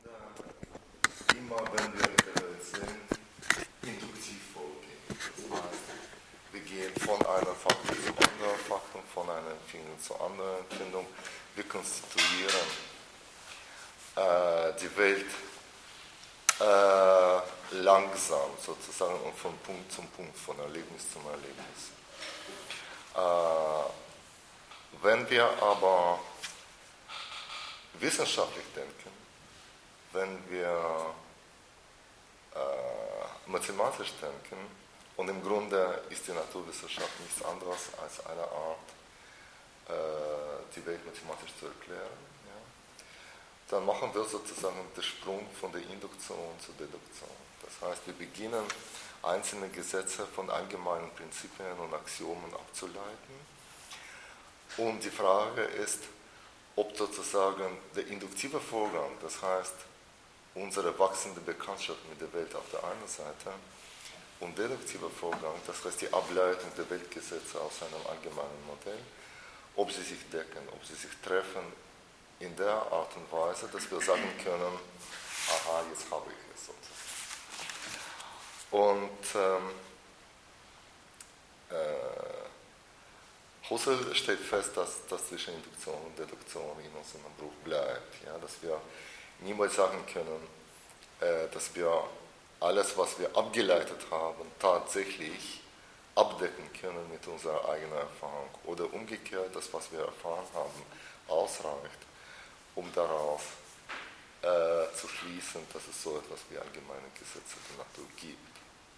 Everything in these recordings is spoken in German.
immer wenn wir in der Welt sind, induktiv vorgehen. Das heißt, wir gehen von einer Faktor zu anderen Faktor, von einer Empfindung zu anderen Empfindung. Wir konstituieren die Welt langsam sozusagen und von Punkt zum Punkt, von Erlebnis zum Erlebnis. Wenn wir aber wissenschaftlich denken, wenn wir mathematisch denken, und im Grunde ist die Naturwissenschaft nichts anderes als eine Art, die Welt mathematisch zu erklären, ja, dann machen wir sozusagen den Sprung von der Induktion zur Deduktion. Das heißt, wir beginnen, einzelne Gesetze von allgemeinen Prinzipien und Axiomen abzuleiten. Und die Frage ist, ob sozusagen der induktive Vorgang, das heißt, unsere wachsende Bekanntschaft mit der Welt auf der einen Seite und deduktiver Vorgang, das heißt die Ableitung der Weltgesetze aus einem allgemeinen Modell, ob sie sich decken, ob sie sich treffen in der Art und Weise, dass wir sagen können, aha, jetzt habe ich es sozusagen. Und Husserl stellt fest, dass zwischen Induktion und Deduktion in unserem Bruch bleibt, ja, dass wir niemals sagen können, dass wir alles, was wir abgeleitet haben, tatsächlich abdecken können mit unserer eigenen Erfahrung. Oder umgekehrt, das, was wir erfahren haben, ausreicht, um daraus zu schließen, dass es so etwas wie allgemeine Gesetze der Natur gibt.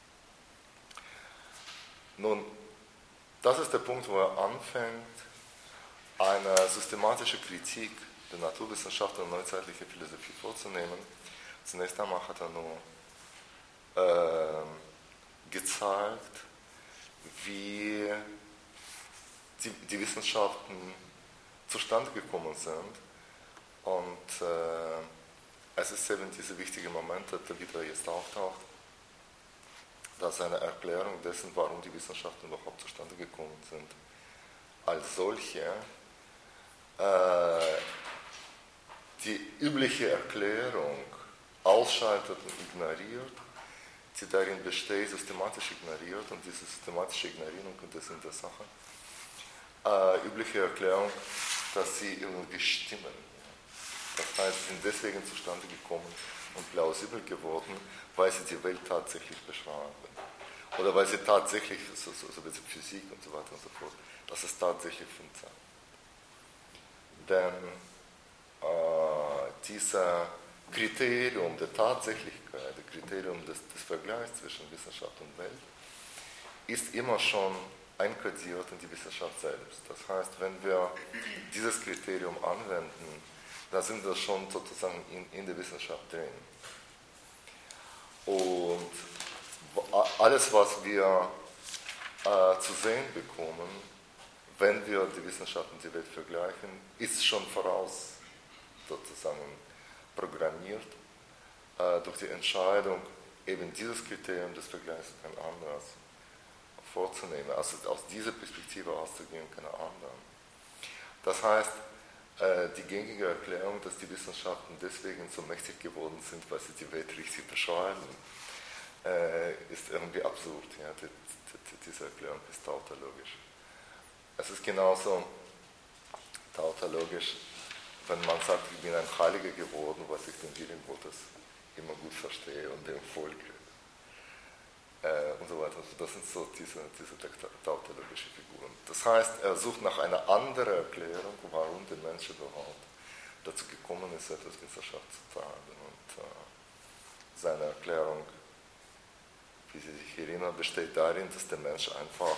Nun, das ist der Punkt, wo er anfängt, eine systematische Kritik der Naturwissenschaft und neuzeitlicher Philosophie vorzunehmen. Zunächst einmal hat er nur gezeigt, wie die Wissenschaften zustande gekommen sind. Und es ist eben dieser wichtige Moment, der wieder jetzt auftaucht, dass eine Erklärung dessen, warum die Wissenschaften überhaupt zustande gekommen sind, als solche die übliche Erklärung ausschaltet und ignoriert, die darin besteht, systematisch ignoriert, und diese systematische Ignorierung, und das in der Sache, übliche Erklärung, dass sie irgendwie stimmen. Das heißt, sie sind deswegen zustande gekommen und plausibel geworden, weil sie die Welt tatsächlich beschreiben. Oder weil sie tatsächlich, so wie Physik und so weiter und so fort, dass es tatsächlich funktioniert. Denn dieser Kriterium der Tatsächlichkeit, das Kriterium des Vergleichs zwischen Wissenschaft und Welt, ist immer schon einkodiert in die Wissenschaft selbst. Das heißt, wenn wir dieses Kriterium anwenden, dann sind wir schon sozusagen in der Wissenschaft drin. Und alles, was wir zu sehen bekommen, wenn wir die Wissenschaft und die Welt vergleichen, ist schon voraus sozusagen programmiert durch die Entscheidung, eben dieses Kriterium des Vergleichs kein anderes vorzunehmen, also aus dieser Perspektive auszugehen, keine anderen. Das heißt, die gängige Erklärung, dass die Wissenschaften deswegen so mächtig geworden sind, weil sie die Welt richtig beschreiben, ist irgendwie absurd. Ja? Diese Erklärung ist tautologisch. Es ist genauso tautologisch, wenn man sagt, ich bin ein Heiliger geworden, weil ich den Willen Gottes immer gut verstehe und dem folge. Und so weiter. Also das sind so diese tautologischen Figuren. Das heißt, er sucht nach einer anderen Erklärung, warum der Mensch überhaupt dazu gekommen ist, etwas Wissenschaft zu treiben. Und seine Erklärung, wie Sie sich erinnern, besteht darin, dass der Mensch einfach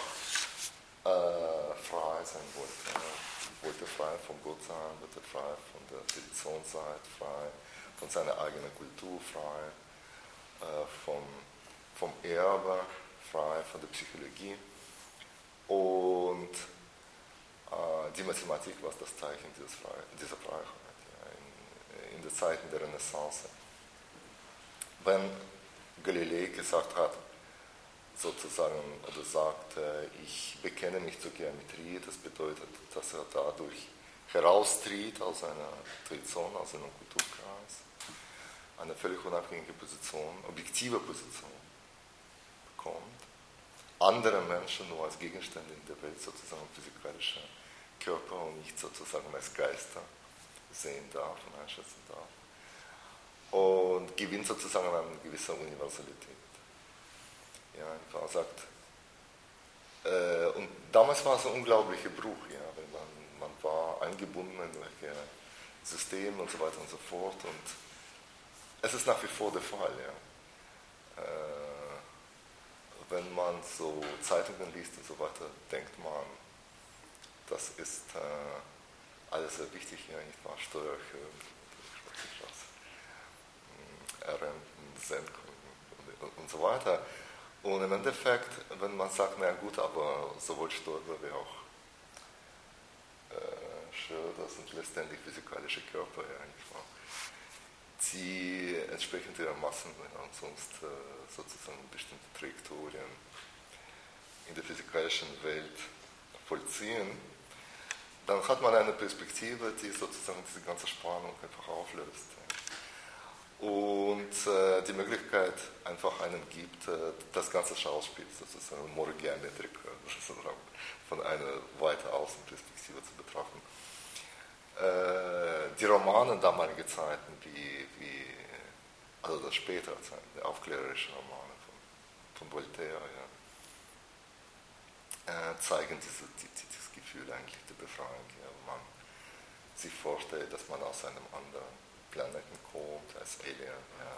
frei sein wollte. Er wollte frei von Gott sein, wollte frei von der Tradition sein, frei von seiner eigenen Kultur, frei vom Erbe, frei von der Psychologie. Und die Mathematik war das Zeichen dieser Freiheit, ja, in den Zeiten der Renaissance. Wenn Galilei gesagt hat, sozusagen, oder sagt, ich bekenne mich zur Geometrie, das bedeutet, dass er dadurch heraustritt aus einer Tradition, aus einem Kulturkreis, eine völlig unabhängige Position, objektive Position bekommt, andere Menschen nur als Gegenstände in der Welt, sozusagen physikalische Körper und nicht sozusagen als Geister sehen darf und einschätzen darf. Und gewinnt sozusagen an eine gewisse Universalität. Ja, Frau sagt, und damals war es ein unglaublicher Bruch, ja, weil man war eingebunden in welche Systeme und so weiter und so fort. Und es ist nach wie vor der Fall, ja. Wenn man so Zeitungen liest und so weiter, denkt man, das ist alles sehr wichtig, ja, nicht wahr? Steuererhöhung, Renten, Senkungen und so weiter. Und im Endeffekt, wenn man sagt, na gut, aber sowohl Stoiber wie auch Schröder sind letztendlich physikalische Körper, ja, nicht wahr? Die entsprechend ihrer Massen und sonst sozusagen bestimmte Trajektorien in der physikalischen Welt vollziehen, dann hat man eine Perspektive, die sozusagen diese ganze Spannung einfach auflöst. Und die Möglichkeit einfach einem gibt, das ganze Schauspiel sozusagen Morgeometrik von einer weiter Außenperspektive zu betrachten. Die Romane damaliger Zeiten, also das spätere Zeiten, die aufklärerischen Romane von Voltaire, ja, zeigen dieses Gefühl eigentlich der Befreiung, ja, wo man sich vorstellt, dass man aus einem anderen Planeten kommt, als Alien, ja,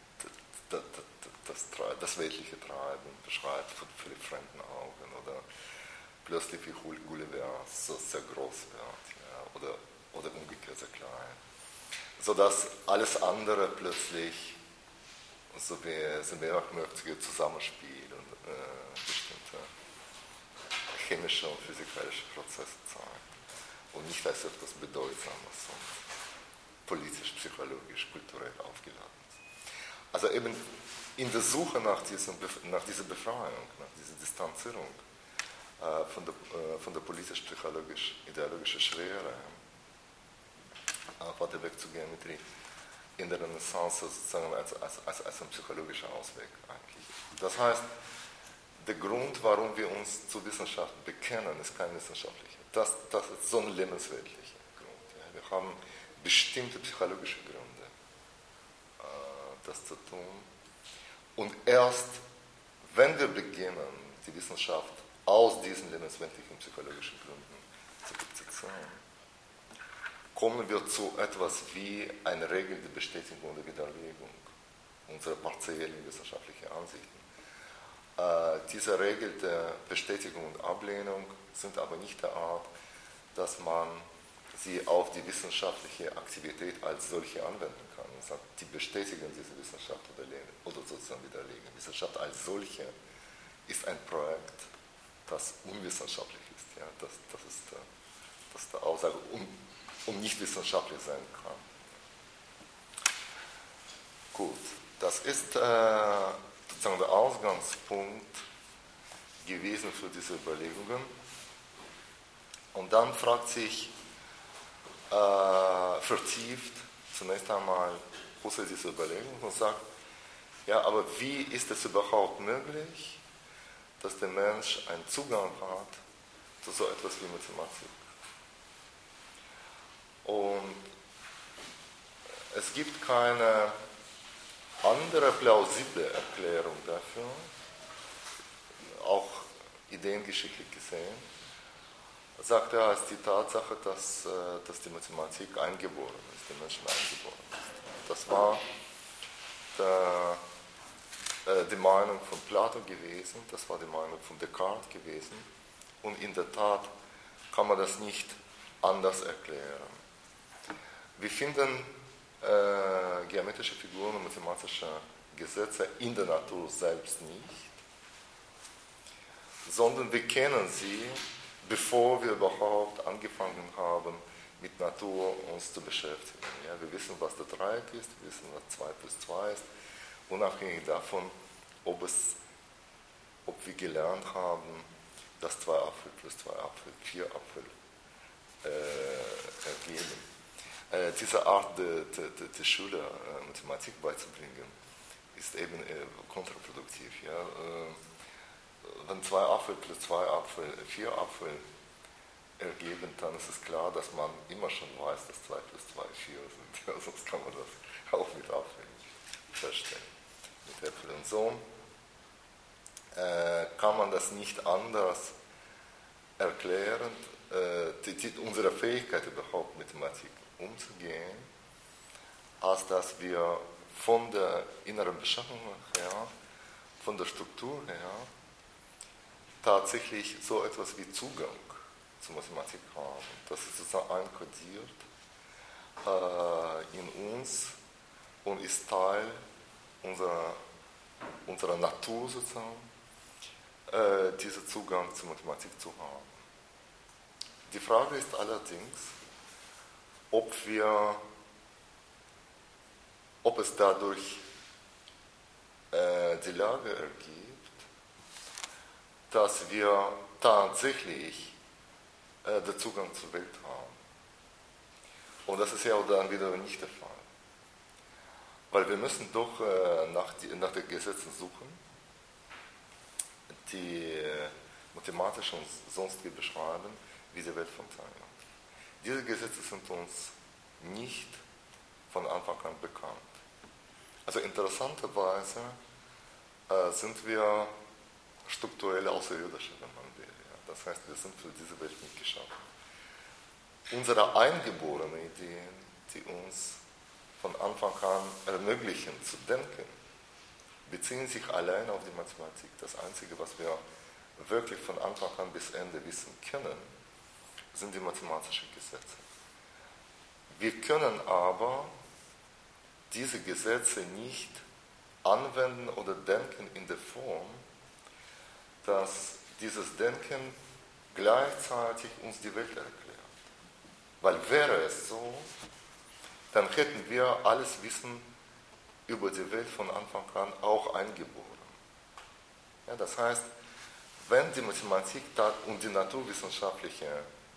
und das weltliche Treiben beschreibt von völlig fremden Augen oder plötzlich wie Gulliver so sehr groß wird, ja, oder umgekehrt sehr klein. Sodass alles andere plötzlich so wie mehrfachmögliche Zusammenspiel und bestimmte chemische und physikalische Prozesse zeigt. Und nicht als etwas Bedeutsames und politisch, psychologisch, kulturell aufgeladen ist. Also eben in der Suche nach dieser Befreiung, nach dieser Distanzierung von der politisch-psychologisch-ideologischen Schwere, war der Weg zur Geometrie in der Renaissance sozusagen als ein psychologischer Ausweg eigentlich. Das heißt, der Grund, warum wir uns zur Wissenschaft bekennen, ist kein wissenschaftlicher. Das ist so ein lebensweltlicher Grund. Ja. Wir haben bestimmte psychologische Gründe, das zu tun. Und erst, wenn wir beginnen, die Wissenschaft aus diesen lebensweltlichen psychologischen Gründen zu bezeichnen, kommen wir zu etwas wie eine Regel der Bestätigung oder Widerlegung unserer partiellen wissenschaftlichen Ansichten. Diese Regel der Bestätigung und Ablehnung sind aber nicht der Art, dass man sie auf die wissenschaftliche Aktivität als solche anwenden kann. Man sagt, die bestätigen diese Wissenschaft oder sozusagen widerlegen. Wissenschaft als solche ist ein Projekt, das unwissenschaftlich ist. Ja? Das ist der Aussage, um nicht wissenschaftlich sein kann. Gut, das ist sozusagen der Ausgangspunkt gewesen für diese Überlegungen. Und dann fragt sich vertieft zunächst einmal Husserl diese Überlegung und sagt, ja, aber wie ist es überhaupt möglich, dass der Mensch einen Zugang hat zu so etwas wie Mathematik? Und es gibt keine andere plausible Erklärung dafür, auch ideengeschichtlich gesehen, sagt er, als die Tatsache, dass die Mathematik eingeboren ist, den Menschen eingeboren ist. Das war die Meinung von Plato gewesen, das war die Meinung von Descartes gewesen, und in der Tat kann man das nicht anders erklären. Wir finden geometrische Figuren und mathematische Gesetze in der Natur selbst nicht, sondern wir kennen sie, bevor wir überhaupt angefangen haben, mit Natur uns zu beschäftigen. Ja, wir wissen, was der Dreieck ist, wir wissen, was 2 plus 2 ist, unabhängig davon, ob wir gelernt haben, dass 2 Apfel plus 2 Apfel 4 Apfel ergeben. diese Art der Schüler Mathematik beizubringen, ist eben kontraproduktiv. Ja? Wenn 2 Apfel plus 2 Apfel 4 Apfel ergeben, dann ist es klar, dass man immer schon weiß, dass 2 plus 2 4 sind. Ja, sonst kann man das auch mit Apfeln feststellen. Mit Äpfel und so kann man das nicht anders erklären, unsere Fähigkeit überhaupt mit Mathematik umzugehen, als dass wir von der inneren Beschaffung her, von der Struktur her, tatsächlich so etwas wie Zugang zur Mathematik haben. Das ist sozusagen einkodiert in uns und ist Teil unserer Natur sozusagen, diesen Zugang zur Mathematik zu haben. Die Frage ist allerdings, ob es dadurch die Lage ergibt, dass wir tatsächlich den Zugang zur Welt haben. Und das ist ja dann wieder nicht der Fall. Weil wir müssen doch nach den Gesetzen suchen, die mathematisch und sonstige beschreiben, wie die Welt funktioniert. Diese Gesetze sind uns nicht von Anfang an bekannt. Also interessanterweise sind wir strukturell Außerirdische, wenn man will. Ja. Das heißt, wir sind für diese Welt nicht geschaffen. Unsere eingeborenen Ideen, die uns von Anfang an ermöglichen zu denken, beziehen sich allein auf die Mathematik. Das Einzige, was wir wirklich von Anfang an bis Ende wissen können, sind die mathematischen Gesetze. Wir können aber diese Gesetze nicht anwenden oder denken in der Form, dass dieses Denken gleichzeitig uns die Welt erklärt. Weil wäre es so, dann hätten wir alles Wissen über die Welt von Anfang an auch eingeboren. Ja, das heißt, wenn die Mathematik und die naturwissenschaftliche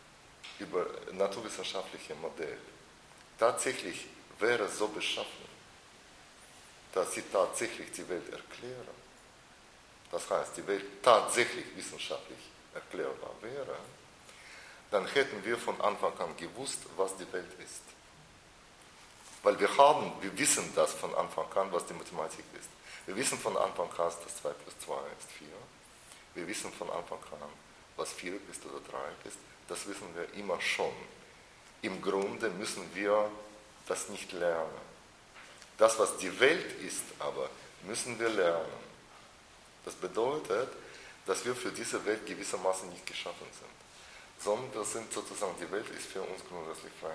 Modell tatsächlich wäre so beschaffen, dass sie tatsächlich die Welt erklären, das heißt, die Welt tatsächlich wissenschaftlich erklärbar wäre, dann hätten wir von Anfang an gewusst, was die Welt ist. Weil wir wissen das von Anfang an, was die Mathematik ist. Wir wissen von Anfang an, dass 2 plus 2 ist 4. Wir wissen von Anfang an, was 4 ist oder 3 ist. Das wissen wir immer schon. Im Grunde müssen wir das nicht lernen. Das, was die Welt ist, aber müssen wir lernen. Das bedeutet, dass wir für diese Welt gewissermaßen nicht geschaffen sind, sondern das sind sozusagen, die Welt ist für uns grundsätzlich fremd.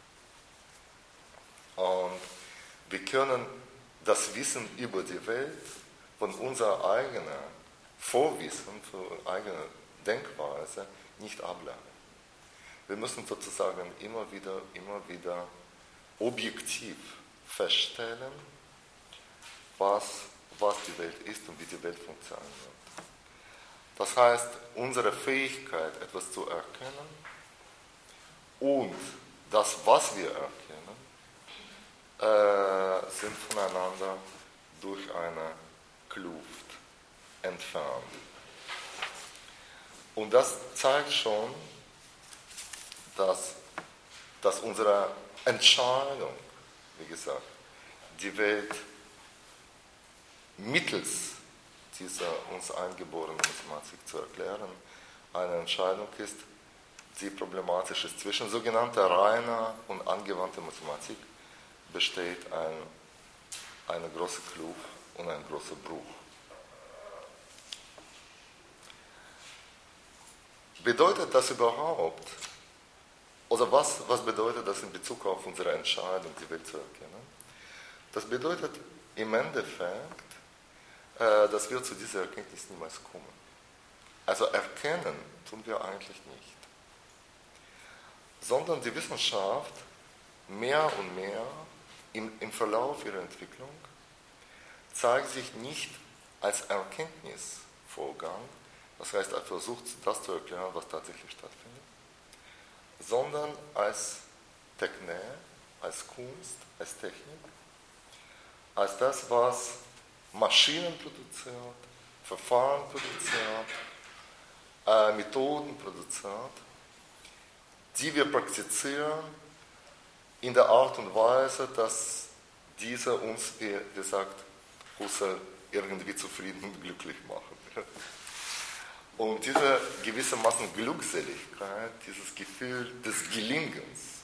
Und wir können das Wissen über die Welt von unserer eigenen Vorwissen, von unserer eigenen Denkweise nicht ableiten. Wir müssen sozusagen immer wieder objektiv feststellen, was die Welt ist und wie die Welt funktioniert. Das heißt, unsere Fähigkeit, etwas zu erkennen und das, was wir erkennen, sind voneinander durch eine Kluft entfernt. Und das zeigt schon, dass unsere Entscheidung, wie gesagt, die Welt mittels dieser uns eingeborenen Mathematik zu erklären, eine Entscheidung ist, die problematisch ist. Zwischen sogenannter reiner und angewandter Mathematik besteht eine große Kluft und ein großer Bruch. Bedeutet das überhaupt, oder was bedeutet das in Bezug auf unsere Entscheidung, die Welt zu erkennen? Das bedeutet im Endeffekt, dass wir zu dieser Erkenntnis niemals kommen. Also erkennen tun wir eigentlich nicht. Sondern die Wissenschaft mehr und mehr im Verlauf ihrer Entwicklung zeigt sich nicht als Erkenntnisvorgang, das heißt, er versucht, das zu erklären, was tatsächlich stattfindet, sondern als Technik, als Kunst, als Technik, als das, was Maschinen produziert, Verfahren produziert, Methoden produziert, die wir praktizieren in der Art und Weise, dass diese uns, wie gesagt, Husserl irgendwie zufrieden und glücklich machen. Und diese gewissermaßen Glückseligkeit, dieses Gefühl des Gelingens,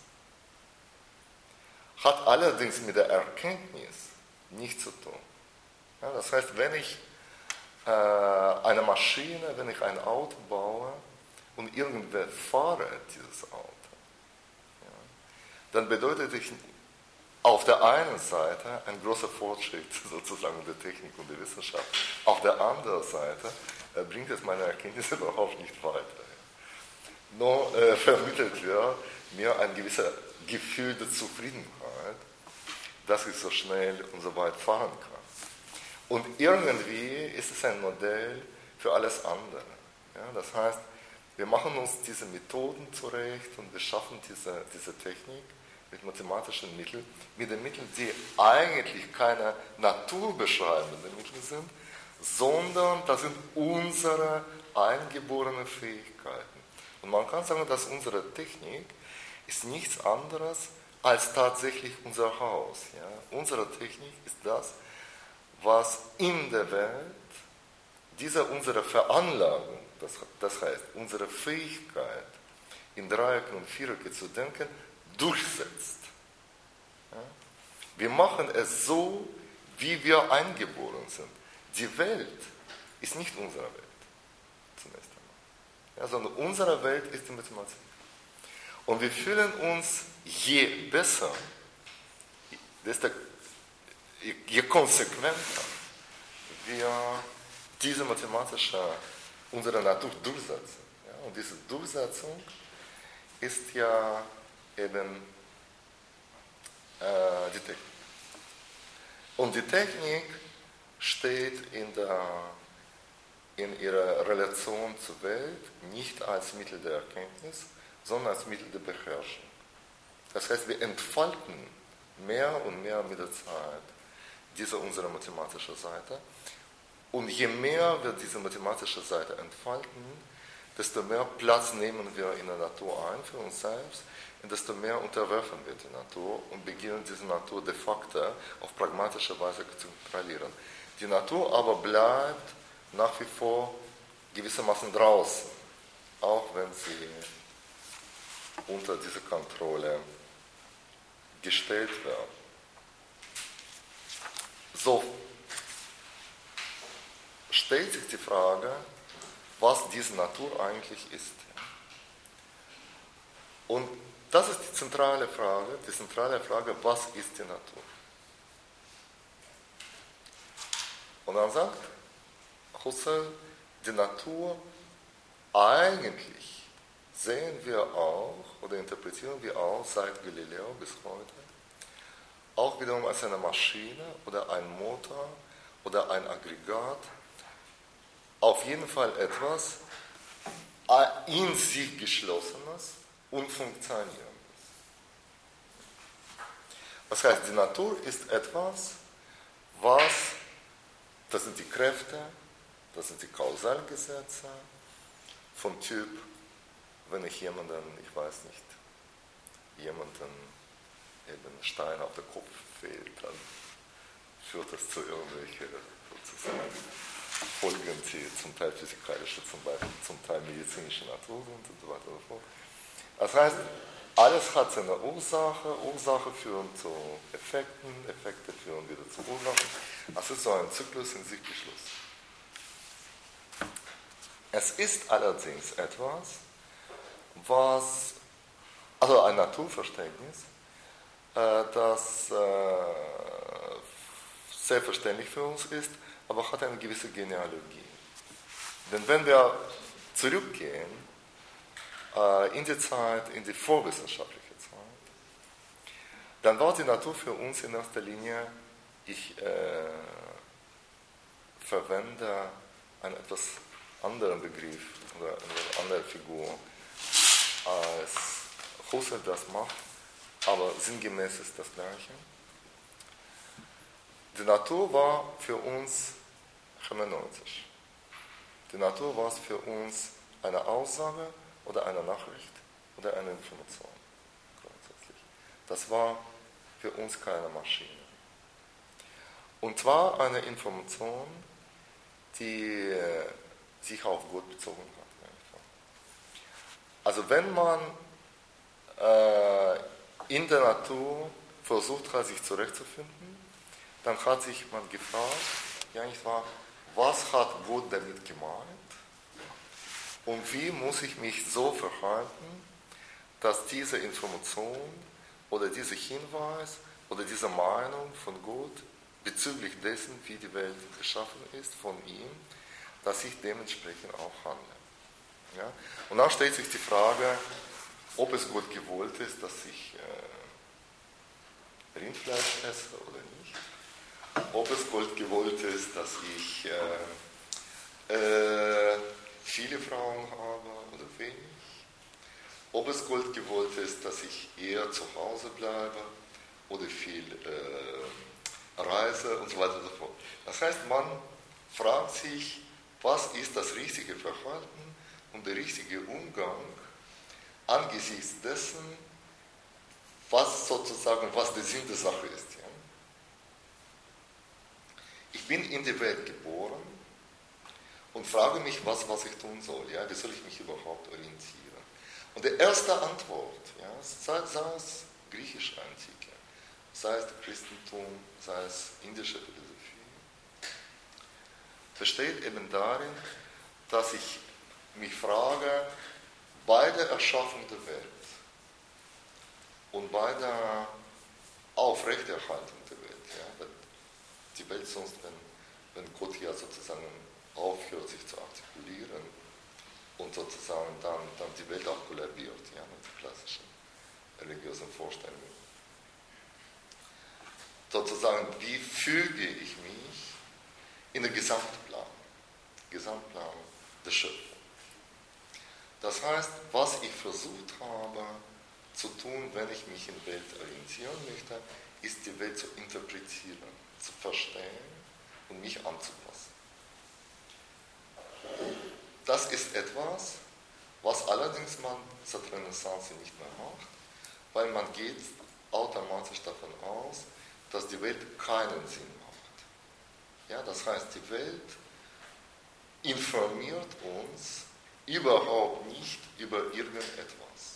hat allerdings mit der Erkenntnis nichts zu tun. Ja, das heißt, wenn ich eine Maschine, wenn ich ein Auto baue und irgendwer fahre dieses Auto, ja, dann bedeutet es auf der einen Seite ein großer Fortschritt sozusagen der Technik und der Wissenschaft, auf der anderen Seite bringt es meine Erkenntnisse überhaupt nicht weiter. Nur vermittelt mir ein gewisses Gefühl der Zufriedenheit, dass ich so schnell und so weit fahren kann. Und irgendwie ist es ein Modell für alles andere. Ja, das heißt, wir machen uns diese Methoden zurecht und wir schaffen diese Technik mit mathematischen Mitteln, mit den Mitteln, die eigentlich keine naturbeschreibenden Mittel sind, sondern das sind unsere eingeborenen Fähigkeiten. Und man kann sagen, dass unsere Technik ist nichts anderes als tatsächlich unser Haus. Ja? Unsere Technik ist das, was in der Welt unsere Veranlagung, das heißt unsere Fähigkeit, in Dreiecke und Vierecke zu denken, durchsetzt. Ja? Wir machen es so, wie wir eingeboren sind. Die Welt ist nicht unsere Welt, zunächst einmal. Ja, sondern unsere Welt ist die Mathematik. Und wir fühlen uns je besser, je konsequenter wir diese unsere Natur durchsetzen. Ja, und diese Durchsetzung ist ja eben die Technik. Und die Technik steht in ihrer Relation zur Welt nicht als Mittel der Erkenntnis, sondern als Mittel der Beherrschung. Das heißt, wir entfalten mehr und mehr mit der Zeit diese unsere mathematische Seite. Und je mehr wir diese mathematische Seite entfalten, desto mehr Platz nehmen wir in der Natur ein für uns selbst und desto mehr unterwerfen wir die Natur und beginnen diese Natur de facto auf pragmatische Weise zu kontrollieren. Die Natur aber bleibt nach wie vor gewissermaßen draußen, auch wenn sie unter diese Kontrolle gestellt wird. So stellt sich die Frage, was diese Natur eigentlich ist. Und das ist die zentrale Frage, was ist die Natur? Und dann sagt Husserl, die Natur eigentlich sehen wir auch oder interpretieren wir auch seit Galileo bis heute auch wiederum als eine Maschine oder ein Motor oder ein Aggregat, auf jeden Fall etwas in sich geschlossenes und funktionierendes. Das heißt, die Natur ist etwas, das sind die Kräfte, das sind die Kausalgesetze vom Typ, wenn ich jemanden eben Stein auf den Kopf fehlt, dann führt das zu irgendwelchen sozusagen Folgen, die zum Teil physikalische, zum Teil medizinische Natur sind und so weiter und so fort. Das heißt, alles hat seine Ursache führen zu Effekten, Effekte führen wieder zu Ursachen. Das ist so ein Zyklus in sich geschlossen. Es ist allerdings etwas, also ein Naturverständnis, das selbstverständlich für uns ist, aber hat eine gewisse Genealogie. Denn wenn wir zurückgehen in die vorwissenschaftliche Zeit, dann war die Natur für uns in erster Linie, ich verwende einen etwas anderen Begriff oder eine andere Figur, als Husserl das macht, aber sinngemäß ist das Gleiche. Die Natur war für uns hermeneutisch. Die Natur war für uns eine Aussage oder eine Nachricht oder eine Information. Grundsätzlich. Das war für uns keine Maschine. Und zwar eine Information, die sich auf Gott bezogen hat. Also wenn man in der Natur versucht hat, sich zurechtzufinden, dann hat sich man gefragt, ja nicht wahr, was hat Gott damit gemeint und wie muss ich mich so verhalten, dass diese Information oder dieser Hinweis oder diese Meinung von Gott bezüglich dessen, wie die Welt geschaffen ist, von ihm, dass ich dementsprechend auch handle. Ja? Und dann stellt sich die Frage, ob es Gott gewollt ist, dass ich Rindfleisch esse oder nicht. Ob es Gott gewollt ist, dass ich viele Frauen habe oder wenig. Ob es Gott gewollt ist, dass ich eher zu Hause bleibe oder viel reise und so weiter und so fort. Das heißt, man fragt sich, was ist das richtige Verhalten und der richtige Umgang angesichts dessen, was der Sinn der Sache ist. Ja? Ich bin in die Welt geboren und frage mich, was ich tun soll. Ja? Wie soll ich mich überhaupt orientieren? Und die erste Antwort, ja, sei es griechische Antike, sei es Christentum, sei es indische Philosophie, besteht eben darin, dass ich mich frage, bei der Erschaffung der Welt und bei der Aufrechterhaltung der Welt, ja, die Welt sonst, wenn Gott hier sozusagen aufhört, sich zu artikulieren und sozusagen dann die Welt auch kollabiert, ja, mit den klassischen religiösen Vorstellungen. Sozusagen, wie füge ich mich in den Gesamtplan der Schöpfung. Das heißt, was ich versucht habe zu tun, wenn ich mich in der Welt orientieren möchte, ist die Welt zu interpretieren, zu verstehen und mich anzupassen. Das ist etwas, was allerdings man seit der Renaissance nicht mehr macht, weil man geht automatisch davon aus, dass die Welt keinen Sinn macht. Ja, das heißt, die Welt informiert uns überhaupt nicht über irgendetwas.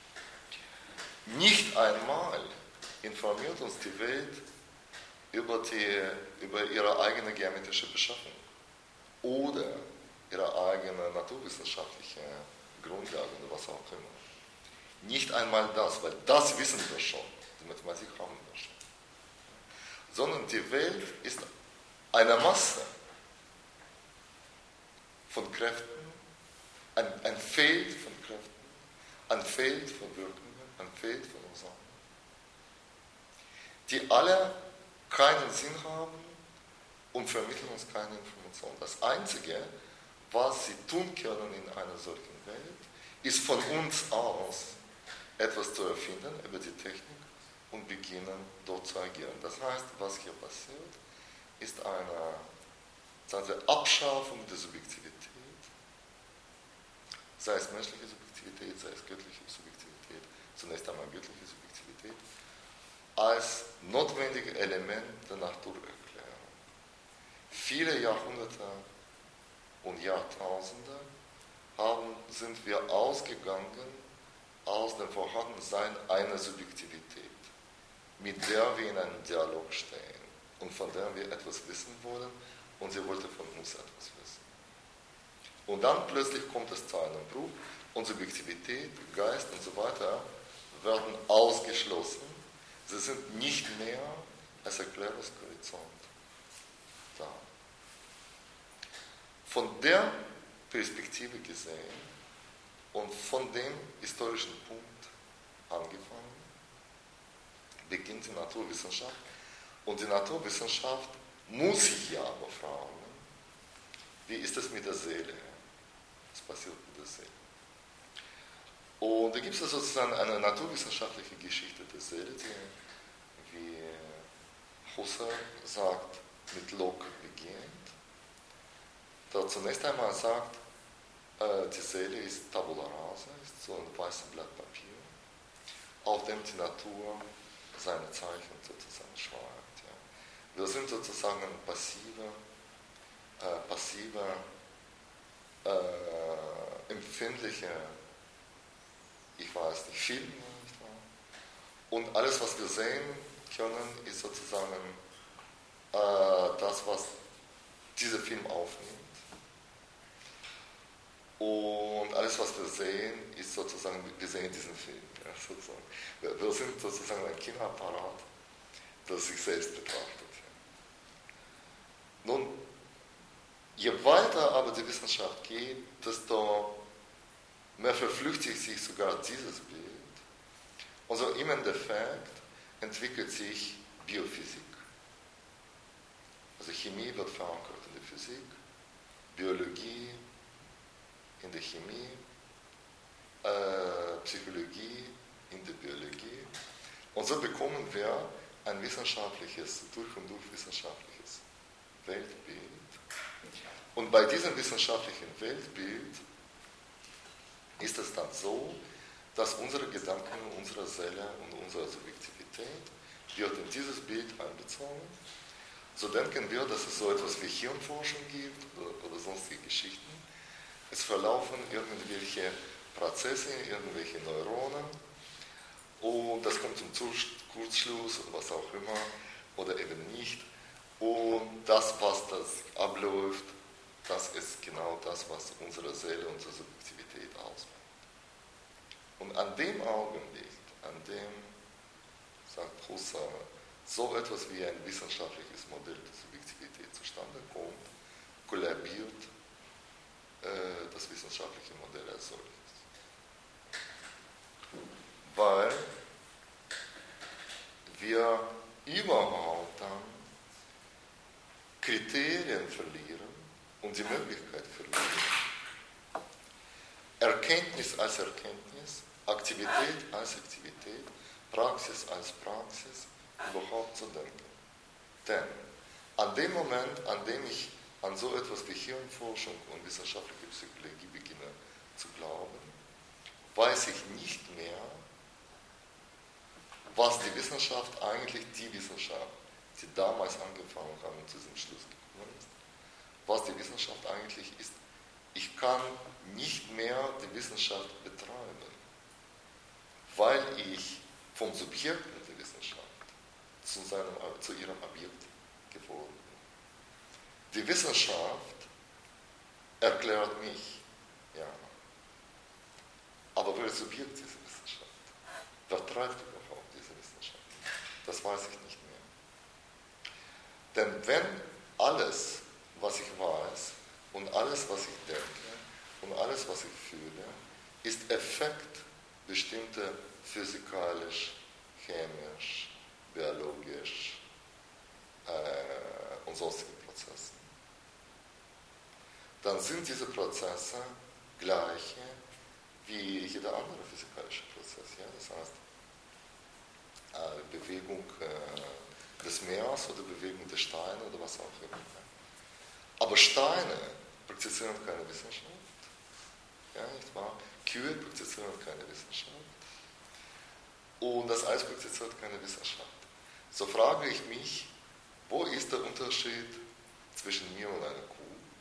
Nicht einmal informiert uns die Welt über ihre eigene geometrische Beschaffung oder ihre eigene naturwissenschaftliche Grundlage oder was auch immer. Nicht einmal das, weil das wissen wir schon, die Mathematik haben wir schon. Sondern die Welt ist eine Masse von Kräften, ein Feld von Kräften, ein Feld von Wirkungen, ein Feld von Ursachen, die alle keinen Sinn haben und vermitteln uns keine Information. Das Einzige, was sie tun können in einer solchen Welt, ist von uns aus etwas zu erfinden über die Technik und beginnen dort zu agieren. Das heißt, was hier passiert, ist eine Abschaffung der Subjektivität, sei es menschliche Subjektivität, sei es göttliche Subjektivität, zunächst einmal göttliche Subjektivität, als notwendiges Element der Naturerklärung. Viele Jahrhunderte und Jahrtausende sind wir ausgegangen aus dem Vorhandensein einer Subjektivität, mit der wir in einem Dialog stehen und von der wir etwas wissen wollen und sie wollte von uns etwas wissen. Und dann plötzlich kommt es zu einem Bruch und Subjektivität, Geist und so weiter werden ausgeschlossen. Sie sind nicht mehr als Erklärungshorizont da. Von der Perspektive gesehen und von dem historischen Punkt angefangen, beginnt die Naturwissenschaft. Und die Naturwissenschaft muss sich ja aber fragen, wie ist es mit der Seele? Was passiert mit der Seele? Und da gibt es sozusagen eine naturwissenschaftliche Geschichte der Seele, die, wie Husserl sagt, mit Locke beginnt. Der zunächst einmal sagt, die Seele ist Tabula rasa, ist so ein weißes Blatt Papier, auf dem die Natur seine Zeichen sozusagen schreibt. Ja. Wir sind sozusagen passive, empfindliche, ich weiß nicht, Filme, nicht wahr? Und alles, was wir sehen können, ist sozusagen das, was dieser Film aufnimmt. Und alles, was wir sehen, ist sozusagen, wir sehen diesen Film. Ja, sozusagen. Wir sind sozusagen ein Kinoapparat, das sich selbst betrachtet. Ja. Nun, je weiter aber die Wissenschaft geht, desto mehr verflüchtigt sich sogar dieses Bild. Also im Endeffekt entwickelt sich Biophysik. Also Chemie wird verankert in der Physik, Biologie in der Chemie, Psychologie in der Biologie. Und so bekommen wir ein wissenschaftliches, durch und durch wissenschaftliches Weltbild. Und bei diesem wissenschaftlichen Weltbild ist es dann so, dass unsere Gedanken, unsere Seele und unsere Subjektivität wird in dieses Bild einbezogen. So denken wir, dass es so etwas wie Hirnforschung gibt oder sonstige Geschichten. Es verlaufen irgendwelche Prozesse, irgendwelche Neuronen und das kommt zum Kurzschluss oder was auch immer oder eben nicht. Und das, was das abläuft, das ist genau das, was unsere Seele, unsere Subjektivität ausmacht. Und an dem Augenblick, an dem, sagt Husserl, so etwas wie ein wissenschaftliches Modell der Subjektivität zustande kommt, kollabiert das wissenschaftliche Modell als solches. Weil wir überhaupt dann Kriterien verlieren und die Möglichkeit verlieren, Erkenntnis als Erkenntnis, Aktivität als Aktivität, Praxis als Praxis überhaupt zu denken. Denn an dem Moment, an dem ich an so etwas wie Hirnforschung und wissenschaftliche Psychologie beginne zu glauben, weiß ich nicht mehr, was die Wissenschaft eigentlich, die Wissenschaft, die damals angefangen haben und zu diesem Schluss gekommen ist, was die Wissenschaft eigentlich ist. Ich kann nicht mehr die Wissenschaft betreiben, weil ich vom Subjekt der Wissenschaft zu ihrem Objekt geworden bin. Die Wissenschaft erklärt mich, ja. Aber wer ist Subjekt dieser Wissenschaft? Wer treibt überhaupt diese Wissenschaft? Das weiß ich nicht mehr. Denn wenn alles, was ich weiß und alles, was ich denke und alles, was ich fühle, ist Effekt bestimmter physikalisch, chemisch, biologisch und sonstigen Prozesse, dann sind diese Prozesse gleiche wie jeder andere physikalische Prozess. Ja? Das heißt, Bewegung des Meeres oder Bewegung der Steine oder was auch immer. Aber Steine praktizieren keine Wissenschaft. Ja, nicht wahr? Kühe praktizieren keine Wissenschaft. Und das Eis praktiziert keine Wissenschaft. So frage ich mich, wo ist der Unterschied zwischen mir und einer Kuh?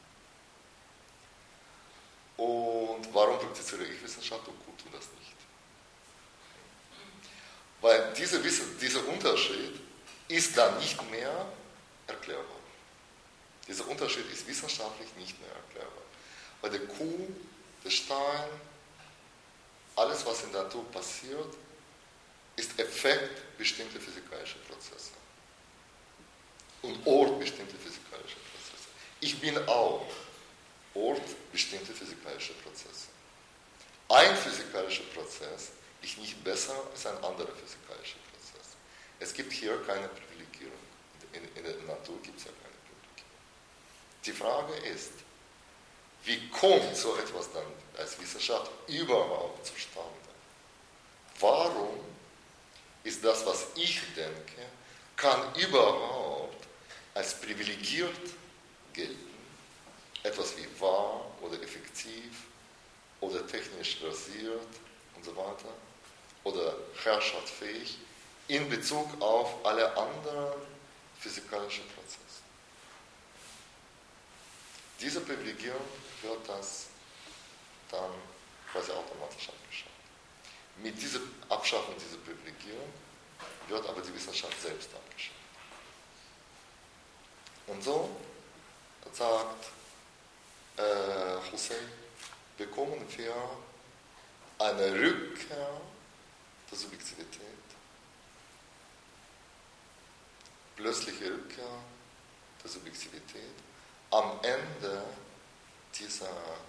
Und warum praktiziere ich Wissenschaft und Kuh tut das nicht? Weil dieser Unterschied ist dann nicht mehr erklärbar. Dieser Unterschied ist wissenschaftlich nicht mehr erklärbar. Bei der Kuh, der Stein, alles, was in der Natur passiert, ist Effekt bestimmter physikalischer Prozesse. Und Ort bestimmter physikalischer Prozesse. Ich bin auch Ort bestimmter physikalischer Prozesse. Ein physikalischer Prozess ist nicht besser als ein anderer physikalischer Prozess. Es gibt hier keine Privilegierung. In der Natur gibt es ja keine Privilegierung. Die Frage ist, wie kommt so etwas dann als Wissenschaft überhaupt zustande? das, was ich denke, kann überhaupt als privilegiert gelten, etwas wie wahr oder effektiv oder technisch versiert und so weiter oder herrschaftsfähig in Bezug auf alle anderen physikalischen Prozesse. Diese Privilegierung wird das dann quasi automatisch abgeschafft. Mit dieser Abschaffung dieser Privilegierung wird aber die Wissenschaft selbst abgeschafft. Und so sagt Husserl, bekommen wir eine Rückkehr der Subjektivität, plötzliche Rückkehr der Subjektivität am Ende des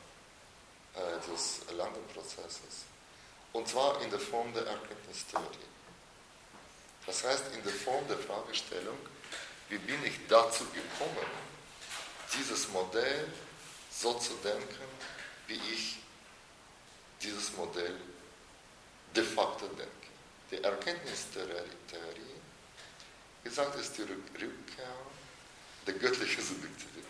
langen Prozesses. Und zwar in der Form der Erkenntnistheorie. Das heißt, in der Form der Fragestellung, wie bin ich dazu gekommen, dieses Modell so zu denken, wie ich dieses Modell de facto denke. Die Erkenntnistheorie, wie gesagt, ist die Rückkehr der göttlichen Subjektivität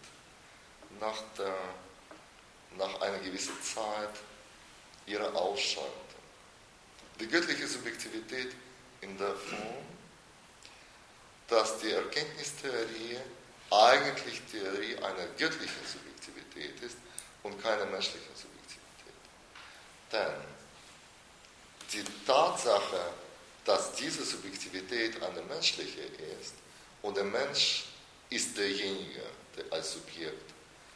nach einer gewissen Zeit ihrer Ausschaltung. Die göttliche Subjektivität in der Form, dass die Erkenntnistheorie eigentlich Theorie einer göttlichen Subjektivität ist und keine menschliche Subjektivität. Denn die Tatsache, dass diese Subjektivität eine menschliche ist und der Mensch ist derjenige, der als Subjekt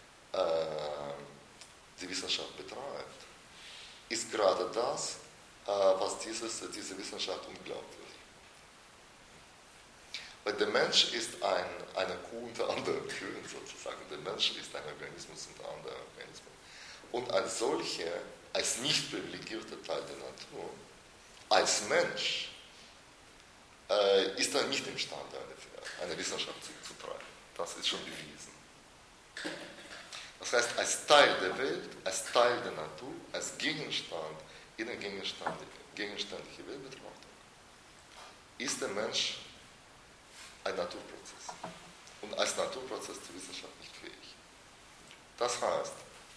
die Wissenschaft betreibt, ist gerade das, was diese Wissenschaft unglaubwürdig macht. Weil der Mensch ist eine Kuh unter anderen Kühen sozusagen. Der Mensch ist ein Organismus unter anderen Organismen. Und als solcher, als nicht privilegierter Teil der Natur, als Mensch, ist er nicht imstande, eine Wissenschaft zu treiben. Das ist schon bewiesen. Das heißt, als Teil der Welt, als Teil der Natur, als Gegenstand, gegenständliche Weltbetrachtung, ist der Mensch ein Naturprozess. Und als Naturprozess zur Wissenschaft nicht fähig. Das heißt,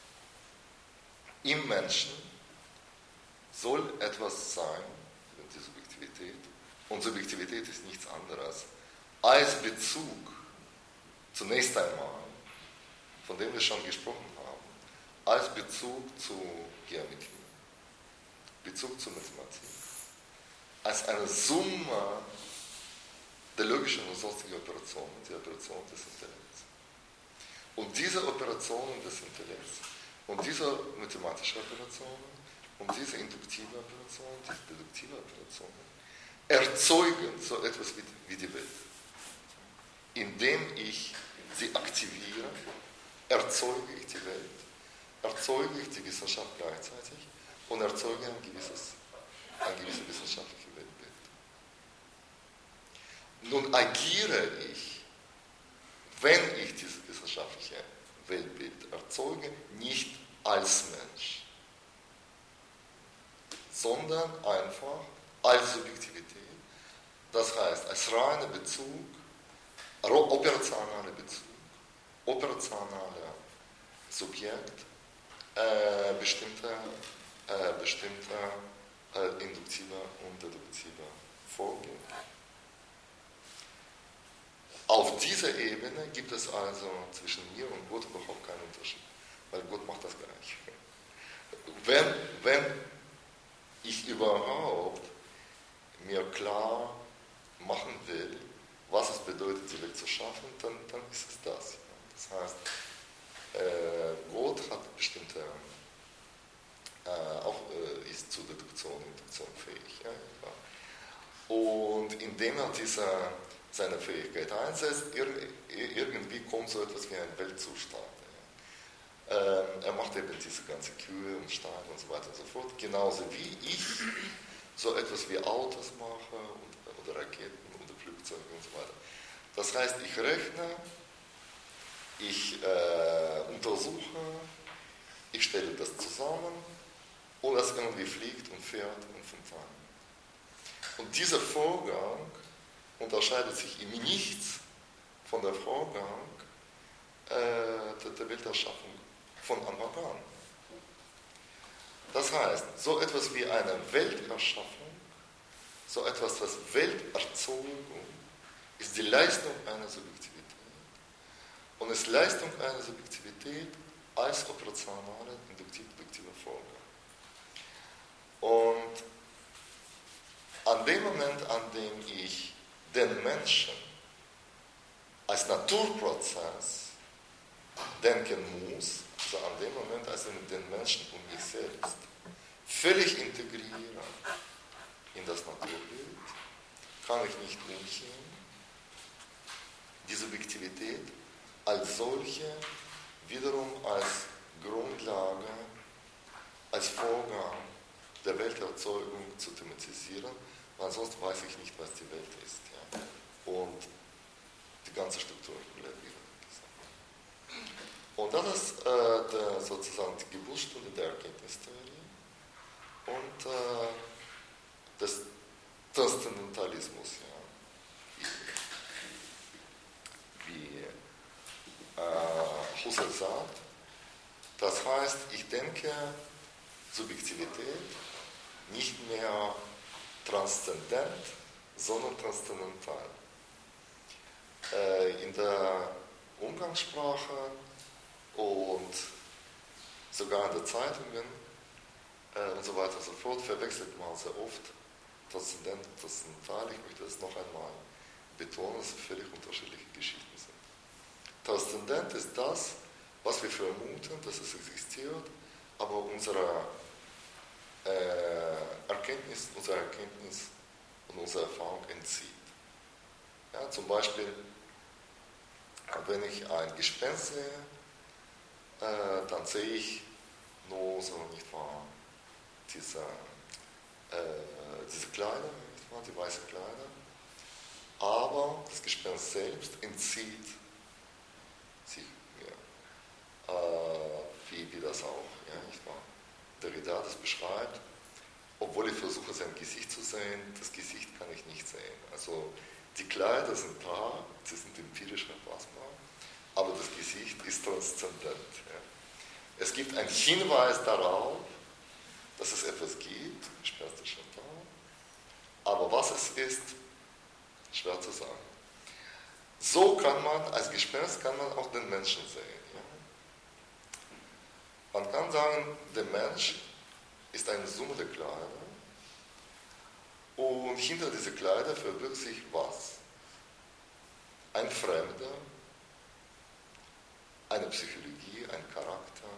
im Menschen soll etwas sein, die Subjektivität, und Subjektivität ist nichts anderes, als Bezug, zunächst einmal, von dem wir schon gesprochen haben, als Bezug zu Geometrie, Bezug zur Mathematik, als eine Summe der logischen und sonstigen Operationen, die Operationen des Intellekts. Und diese Operationen des Intellekts und diese mathematischen Operationen und diese induktive Operationen, diese deduktive Operationen erzeugen so etwas wie die Welt. Indem ich sie aktiviere, erzeuge ich die Welt, erzeuge ich die Wissenschaft gleichzeitig und erzeuge ein gewisses wissenschaftliches Weltbild. Nun agiere ich, wenn ich dieses wissenschaftliche Weltbild erzeuge, nicht als Mensch, sondern einfach als Subjektivität, das heißt als reiner Bezug, operationaler Bezug, operationaler Subjekt bestimmter induktiver und deduktiver Vorgänge. Auf dieser Ebene gibt es also zwischen mir und Gott überhaupt keinen Unterschied, weil Gott macht das gleich. Wenn ich überhaupt mir klar machen will, was es bedeutet, die Welt zu schaffen, dann ist es das. Das heißt, Gott hat bestimmte, ist zu Deduktion, Induktion fähig. Ja, und indem er seine Fähigkeit einsetzt, irgendwie kommt so etwas wie ein Weltzustand. Ja. Er macht eben diese ganze Kühe und Steine und so weiter und so fort, genauso wie ich so etwas wie Autos mache oder Raketen oder Flugzeuge und so weiter. Das heißt, ich rechne, ich untersuche, ich stelle das zusammen und das irgendwie fliegt und fährt und funktioniert. Und dieser Vorgang unterscheidet sich im Nichts von der Vorgang der Welterschaffung von Anfang an. Das heißt, so etwas wie eine Welterschaffung, so etwas, was Welterzeugung, ist die Leistung einer Subjektivität. Und ist Leistung einer Subjektivität als operationale, induktiv-deduktive Vorgang. Und an dem Moment, an dem ich den Menschen als Naturprozess denken muss, also an dem Moment, als ich den Menschen und mich selbst völlig integriere in das Naturbild, kann ich nicht umgehen, die Subjektivität als solche wiederum als Grundlage, als Vorgang der Welterzeugung zu thematisieren, weil sonst weiß ich nicht, was die Welt ist. Ja? Und die ganze Struktur bleibt wieder. Und das ist sozusagen die Geburtsstunde der Erkenntnistheorie und des Transzendentalismus. Ja? Wie Husserl sagt, das heißt, ich denke Subjektivität nicht mehr transzendent, sondern transzendental. In der Umgangssprache und sogar in den Zeitungen und so weiter und so fort verwechselt man sehr oft transzendent und transzendental. Ich möchte das noch einmal betonen, dass es völlig unterschiedliche Geschichten sind. Transzendent ist das, was wir vermuten, dass es existiert, aber unsere Erkenntnis und unsere Erfahrung entzieht. Ja, zum Beispiel, wenn ich ein Gespenst sehe, dann sehe ich nur so, nicht wahr, diese Kleider, nicht wahr, die weißen Kleider, aber das Gespenst selbst entzieht sich mir, wie das auch, ja, nicht wahr. Derrida das beschreibt, obwohl ich versuche, sein Gesicht zu sehen, das Gesicht kann ich nicht sehen. Also die Kleider sind da, sie sind empirisch erfassbar, aber das Gesicht ist transzendent. Ja. Es gibt einen Hinweis darauf, dass es etwas gibt, Gespenst ist schon da, aber was es ist, schwer zu sagen. So kann man, als Gespenst kann man auch den Menschen sehen. Ja. Man kann sagen, der Mensch ist eine Summe der Kleider und hinter diese Kleider verbirgt sich was? Ein Fremder, eine Psychologie, ein Charakter,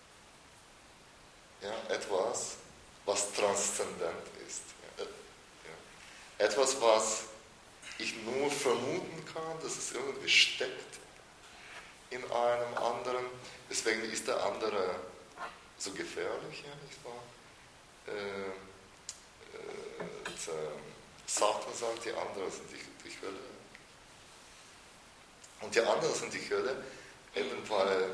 ja, etwas, was transzendent ist. Ja, ja. Etwas, was ich nur vermuten kann, dass es irgendwie steckt in einem anderen. Deswegen ist der andere so gefährlich, ja, nicht wahr? Sartre sagt, die anderen sind die Hölle. Und die anderen sind die Hölle, eben weil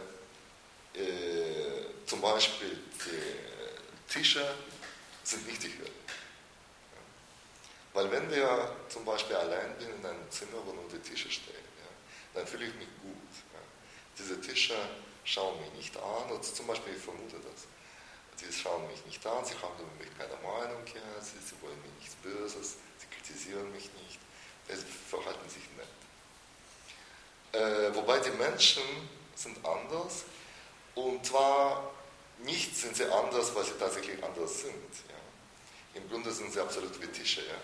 zum Beispiel die Tische sind nicht die Hölle. Ja. Weil wenn wir zum Beispiel allein sind in einem Zimmer, wo nur die Tische stehen, ja, dann fühle ich mich gut. Ja. Diese Tische schauen mich nicht an, oder zum Beispiel, ich vermute das. Sie schauen mich nicht an, sie haben über mich keine Meinung, ja, sie wollen mir nichts Böses, sie kritisieren mich nicht, sie verhalten sich nett. Wobei die Menschen sind anders, und zwar nicht sind sie anders, weil sie tatsächlich anders sind. Ja. Im Grunde sind sie absolut wie Tische. Ja.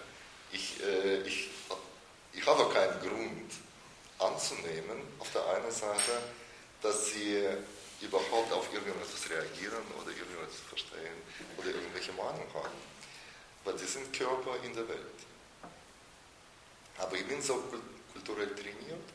Ich habe keinen Grund anzunehmen, auf der einen Seite, dass sie überhaupt auf irgendetwas reagieren oder irgendetwas verstehen oder irgendwelche Meinung haben. Weil sie sind Körper in der Welt. Aber ich bin so kulturell trainiert,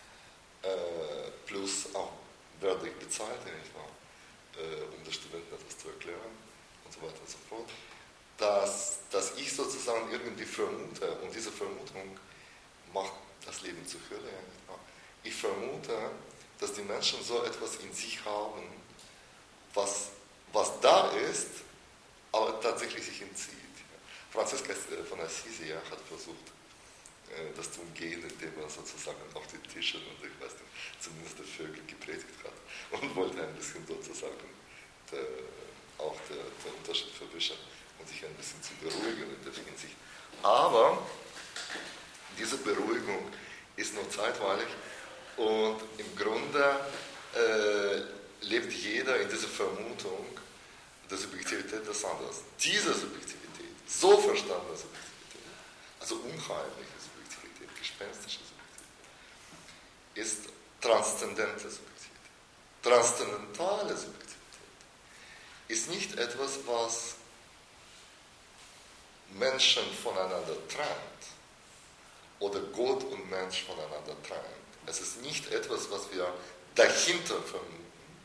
plus auch werde ich bezahlt, nicht wahr? Um den Studenten etwas zu erklären und so weiter und so fort, dass ich sozusagen irgendwie vermute, und diese Vermutung macht das Leben zur Hölle, nicht wahr? Ich vermute, dass die Menschen so etwas in sich haben, was da ist, aber tatsächlich sich entzieht. Franziska von Assisi hat versucht, das zu umgehen, indem er sozusagen auf die Tische und ich weiß nicht, zumindest der Vögel gepredigt hat und wollte ein bisschen sozusagen auch der Unterschied verwischen und sich ein bisschen zu beruhigen in der Hinsicht. Aber diese Beruhigung ist nur zeitweilig und im Grunde lebt jeder in dieser Vermutung der Subjektivität des anderen. Diese Subjektivität, so verstandene Subjektivität, also unheimliche Subjektivität, gespenstische Subjektivität, ist transzendente Subjektivität. Transzendentale Subjektivität ist nicht etwas, was Menschen voneinander trennt oder Gott und Mensch voneinander trennt. Es ist nicht etwas, was wir dahinter vermuten,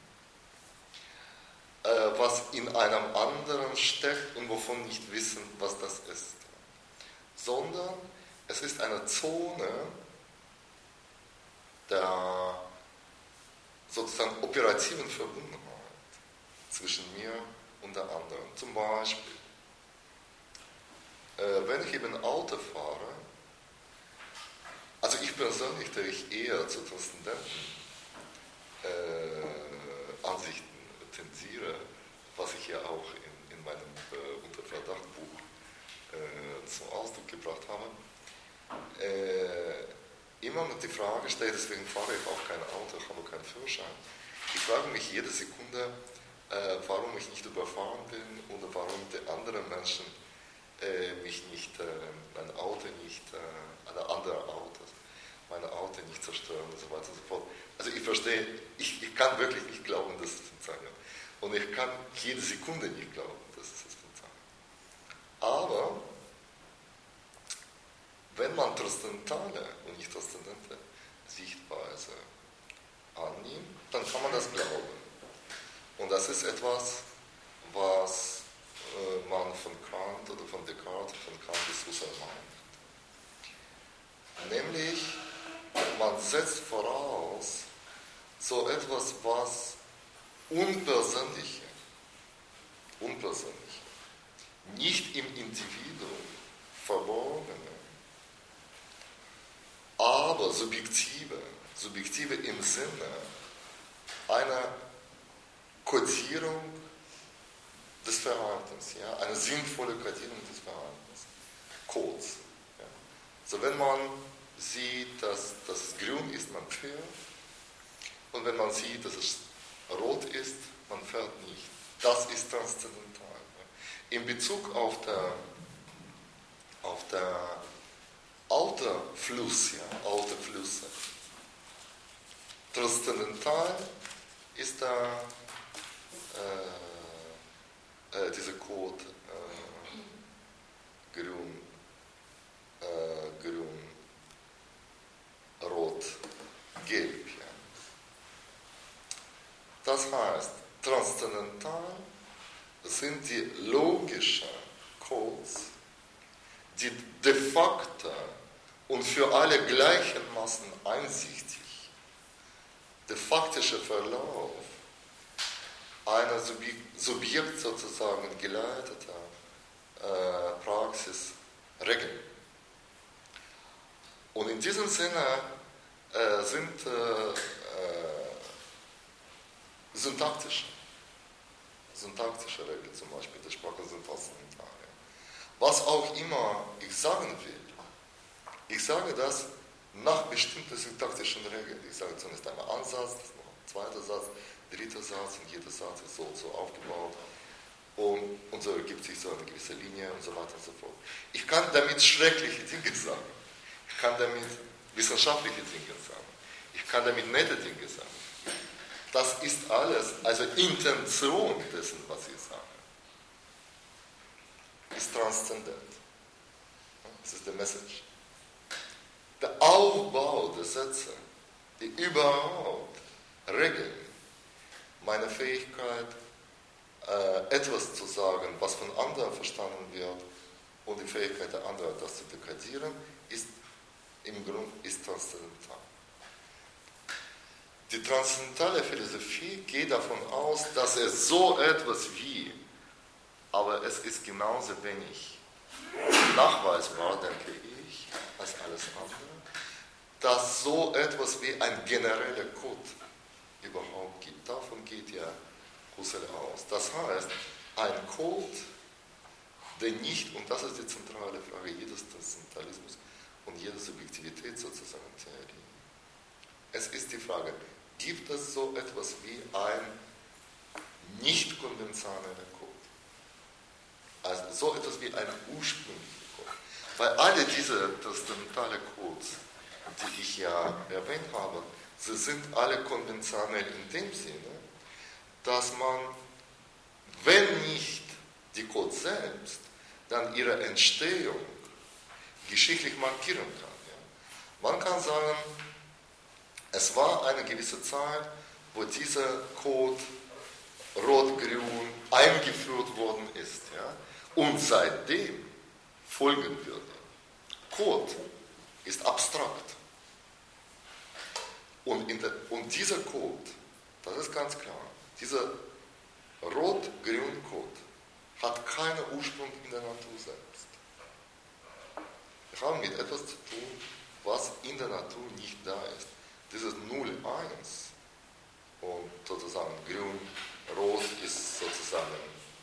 was in einem anderen steckt und wovon nicht wissen, was das ist. Sondern es ist eine Zone der sozusagen operativen Verbundenheit zwischen mir und der anderen. Zum Beispiel, wenn ich eben Auto fahre, also ich persönlich, der ich eher zu transzendenten Ansichten tendiere, was ich ja auch in meinem Unterverdachtbuch zum Ausdruck gebracht habe, immer noch die Frage stelle, deswegen fahre ich auch kein Auto, ich habe keinen Führerschein. Ich frage mich jede Sekunde, warum ich nicht überfahren bin oder warum die anderen Menschen mich nicht, mein Auto nicht, eine andere Autos, meine Auto nicht zerstören und so weiter und so fort. Also ich verstehe, ich kann wirklich nicht glauben, dass es funktioniert. Und ich kann jede Sekunde nicht glauben, dass es funktioniert. Aber wenn man transzendentale und nicht transzendente Sichtweise annimmt, dann kann man das glauben. Und das ist etwas, was man von Kant oder von Descartes, von Kant bis Husserl meint. Nämlich, man setzt voraus so etwas, was Unpersönliche, nicht im Individuum verborgene, aber subjektive im Sinne einer Kodierung des Verhaltens, ja, eine sinnvolle Kodierung des Verhaltens, Codes. Ja. So, wenn man sieht, dass es grün ist, man fährt, und wenn man sieht, dass es rot ist, man fährt nicht. Das ist transzendental. Ja. In Bezug auf der Autofluss, ja, Autoflüsse, transzendental ist da dieser Code grün, rot, gelb. Ja. Das heißt, transzendental sind die logischen Codes, die de facto und für alle gleichermaßen einsichtig der faktische Verlauf einer Subjekt sozusagen geleiteter Praxis regeln. Und in diesem Sinne sind syntaktische Regeln, zum Beispiel der Sprache sind transzendentale. Was auch immer ich sagen will, ich sage das nach bestimmten syntaktischen Regeln. Ich sage zunächst einmal Ansatz, noch ein zweiter Satz, dritter Satz und jeder Satz ist so und so aufgebaut. Und so ergibt sich so eine gewisse Linie und so weiter und so fort. Ich kann damit schreckliche Dinge sagen. Ich kann damit wissenschaftliche Dinge sagen. Ich kann damit nette Dinge sagen. Das ist alles, also Intention dessen, was ich sage, ist transzendent. Das ist der Message. Der Aufbau der Sätze, die überhaupt regeln meine Fähigkeit, etwas zu sagen, was von anderen verstanden wird, und die Fähigkeit der anderen, das zu dekodieren, ist im Grunde transzendental. Die transzendentale Philosophie geht davon aus, dass es so etwas wie, aber es ist genauso wenig nachweisbar, denke ich, als alles andere, dass so etwas wie ein genereller Code überhaupt gibt. Davon geht ja Husserl aus. Das heißt, ein Code, der nicht, und das ist die zentrale Frage jedes Transzendentalismus und jeder Subjektivität sozusagen Theorie. Es ist die Frage, gibt es so etwas wie ein nicht konventioneller Code? Also so etwas wie ein ursprünglicher Code. Weil alle diese transzendentalen Codes, die ich ja erwähnt habe, sie sind alle konventionell in dem Sinne, dass man, wenn nicht die Codes selbst, dann ihre Entstehung geschichtlich markieren kann. Ja. Man kann sagen, es war eine gewisse Zeit, wo dieser Code rot-grün eingeführt worden ist. Ja, und seitdem folgen würde. Code ist abstrakt. Und dieser Code, das ist ganz klar, dieser rot-grüne Code hat keinen Ursprung in der Natur selbst. Wir haben mit etwas zu tun, was in der Natur nicht da ist. Dieses 0-1 und sozusagen grün-rot ist sozusagen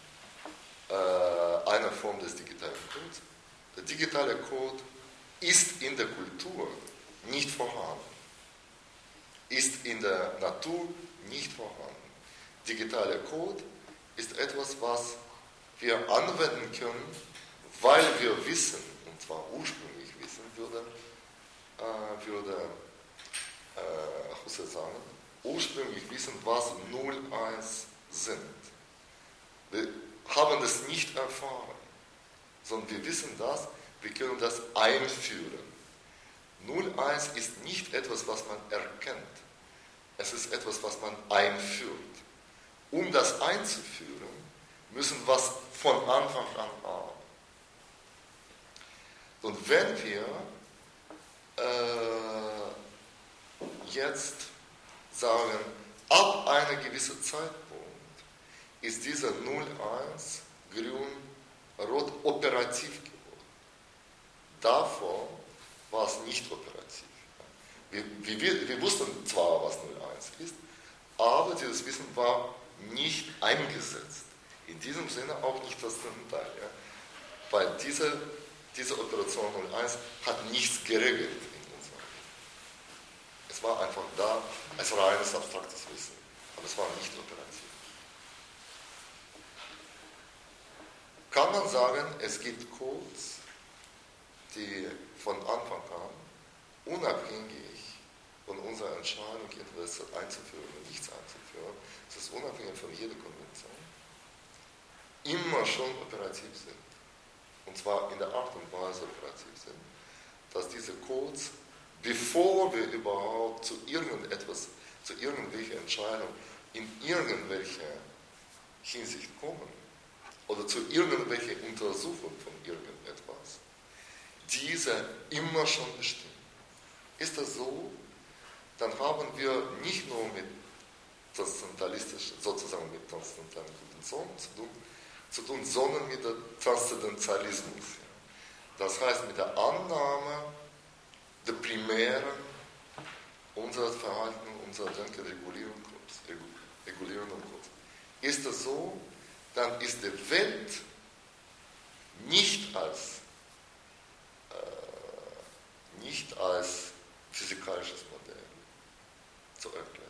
eine Form des digitalen Codes. Der digitale Code ist in der Kultur nicht vorhanden, ist in der Natur nicht vorhanden. Digitaler Code ist etwas, was wir anwenden können, weil wir wissen, und zwar ursprünglich wissen, würde Husserl sagen, ursprünglich wissen, was 0-1 sind. Wir haben das nicht erfahren, sondern wir wissen das, wir können das einführen. 0-1 ist nicht etwas, was man erkennt. Es ist etwas, was man einführt. Um das einzuführen, müssen wir von Anfang an haben. Und wenn wir jetzt sagen, ab einem gewissen Zeitpunkt ist dieser 0-1 grün-rot operativ geworden. Davor war es nicht operativ. Wir wussten zwar, was 0-1 ist, aber dieses Wissen war nicht eingesetzt. In diesem Sinne auch nicht transzendent. Ja? Weil diese Operation 0-1 hat nichts geregelt in uns. Es war einfach da als reines abstraktes Wissen, aber es war nicht operativ. Kann man sagen, es gibt Codes, die von Anfang an unabhängig von unserer Entscheidung, etwas einzuführen oder nichts einzuführen, das ist unabhängig von jeder Konvention, immer schon operativ sind. Und zwar in der Art und Weise operativ sind, dass diese Codes, bevor wir überhaupt zu irgendwelcher Entscheidung in irgendwelcher Hinsicht kommen, oder zu irgendwelcher Untersuchung von irgendetwas, diese immer schon bestimmen. Ist das so, dann haben wir nicht nur mit transzendentalistisch, sozusagen mit transzendentalen Konventionen zu tun, sondern mit dem Transzendentalismus. Das heißt mit der Annahme der primären unseres Verhalten, unserer Denken regulierenden Codes. Ist das so, dann ist die Welt nicht als physikalisches Modell zu erklären.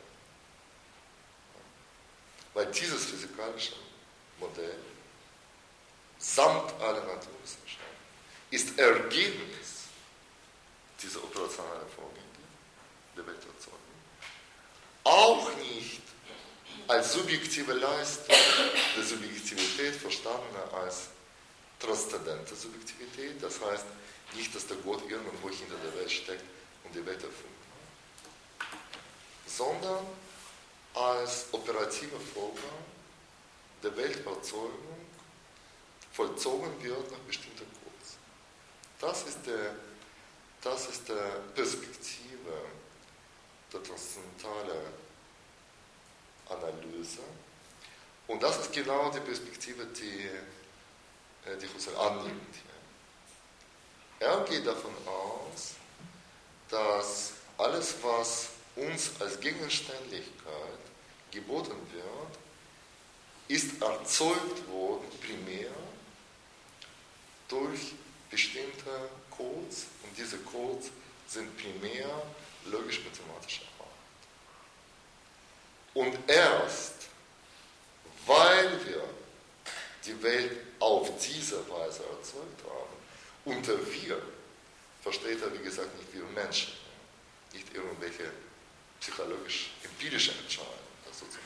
Weil dieses physikalische Modell samt aller Naturwissenschaften ist Ergebnis dieser operationalen Vorgänge der Welterzeugung. Auch nicht als subjektive Leistung der Subjektivität verstanden als transzendente Subjektivität, das heißt nicht, dass der Gott irgendwo hinter der Welt steckt und die Welt erfunden hat, sondern als operative Vorgang der Welterzeugung vollzogen wird nach bestimmten Codes. Das ist die Perspektive der transzendentalen Analyse. Und das ist genau die Perspektive, die Husserl annimmt. Er geht davon aus, dass alles, was uns als Gegenständlichkeit geboten wird, ist erzeugt worden primär durch bestimmte Codes, und diese Codes sind primär logisch-mathematischer Art. Und erst, weil wir die Welt auf diese Weise erzeugt haben, unter wir versteht er, wie gesagt, nicht wir Menschen, nicht irgendwelche psychologisch-empirische Entscheidungen, das sozusagen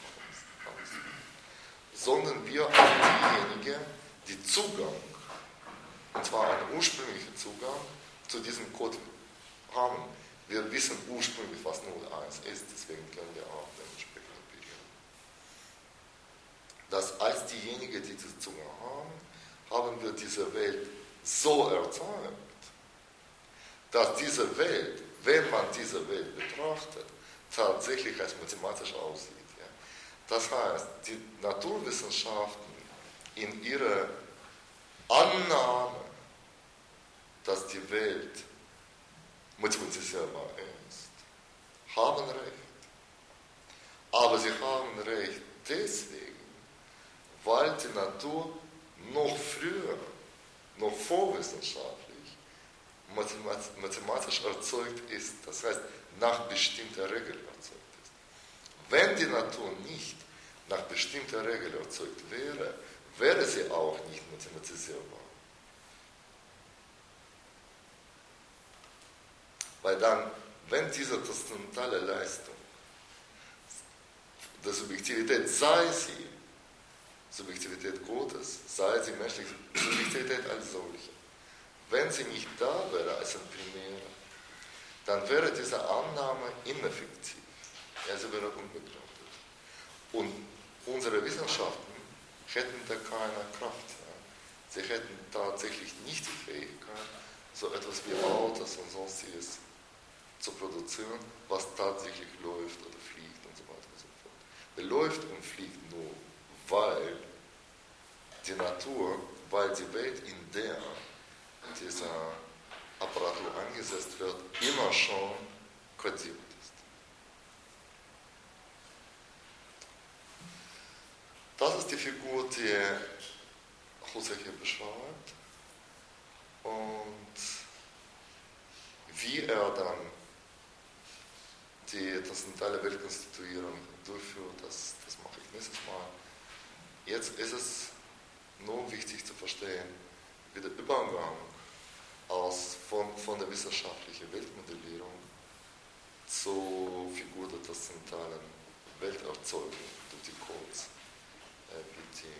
ist, sondern wir als diejenigen, die Zugang, und zwar einen ursprünglichen Zugang zu diesem Code haben. Wir wissen ursprünglich, was 0 und 1 ist, deswegen können wir auch dementsprechend operieren. Das als diejenigen, die diesen Zugang haben, haben wir diese Welt so erzeugt, dass diese Welt, wenn man diese Welt betrachtet, tatsächlich als mathematisch aussieht. Ja. Das heißt, die Naturwissenschaften in ihrer Annahme, dass die Welt mathematisierbar ist, haben recht. Aber sie haben recht deswegen, weil die Natur noch früher, noch vorwissenschaftlich, mathematisch erzeugt ist. Das heißt, nach bestimmter Regel erzeugt ist. Wenn die Natur nicht nach bestimmter Regel erzeugt wäre, wäre sie auch nicht mathematisierbar. Weil dann, wenn diese transzendentale Leistung der Subjektivität, sei sie Subjektivität Gottes, sei sie menschliche Subjektivität als solche, wenn sie nicht da wäre als ein Primäre, dann wäre diese Annahme ineffektiv. Ja, sie wäre unbegründet. Und unsere Wissenschaften hätten da keine Kraft. Ja. Sie hätten tatsächlich nicht die Fähigkeit, so etwas wie Autos und sonstiges zu produzieren, was tatsächlich läuft oder fliegt und so weiter und so fort. Der läuft und fliegt nur, weil die Natur, weil die Welt, in der dieser Apparatur eingesetzt wird, immer schon kodiert ist. Das ist die Figur, die Husserl hier beschreibt, und wie er dann die transzendentale Weltkonstituierung durchführt, das mache ich nächstes Mal. Jetzt ist es nur wichtig zu verstehen, wie der Übergang von der wissenschaftlichen Weltmodellierung zur Figur der transzendentalen Welterzeugung durch die Codes, wie die